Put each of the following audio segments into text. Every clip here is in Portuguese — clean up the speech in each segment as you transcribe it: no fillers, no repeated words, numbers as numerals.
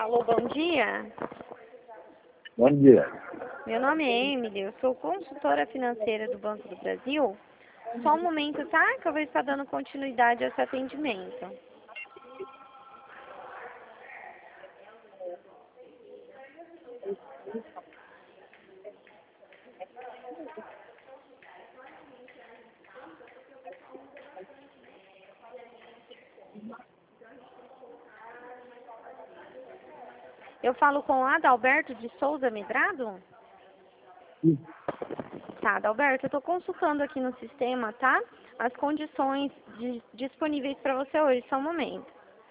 Alô, bom dia. Bom dia. Meu nome é Emily, eu sou consultora financeira do Banco do Brasil. Só um momento, tá? Que eu vou estar dando continuidade a esse atendimento. Eu falo com Adalberto de Souza Medrado? Tá, Adalberto, eu estou consultando aqui no sistema, tá? As condições disponíveis para você hoje, só um momento.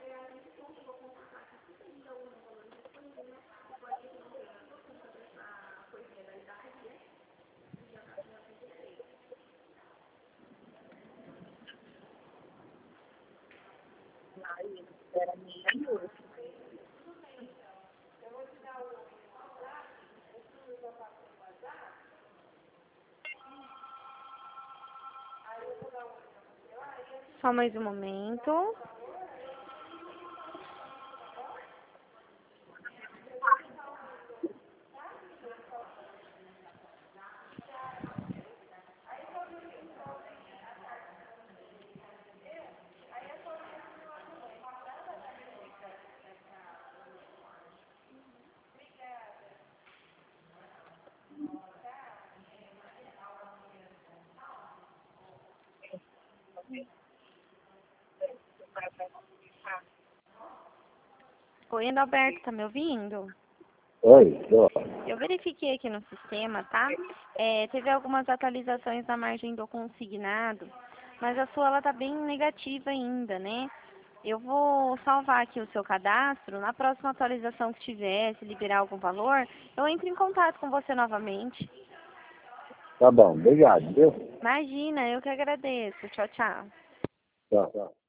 Só mais um momento. Oi, Adalberto, tá me ouvindo? Oi, tô. Eu verifiquei aqui no sistema, tá? Teve algumas atualizações na margem do consignado, mas a sua ela tá bem negativa ainda, né? Eu vou salvar aqui o seu cadastro. Na próxima atualização que tiver, se liberar algum valor, eu entro em contato com você novamente. Tá bom, obrigado, viu? Imagina, eu que agradeço. Tchau, tchau. Tchau.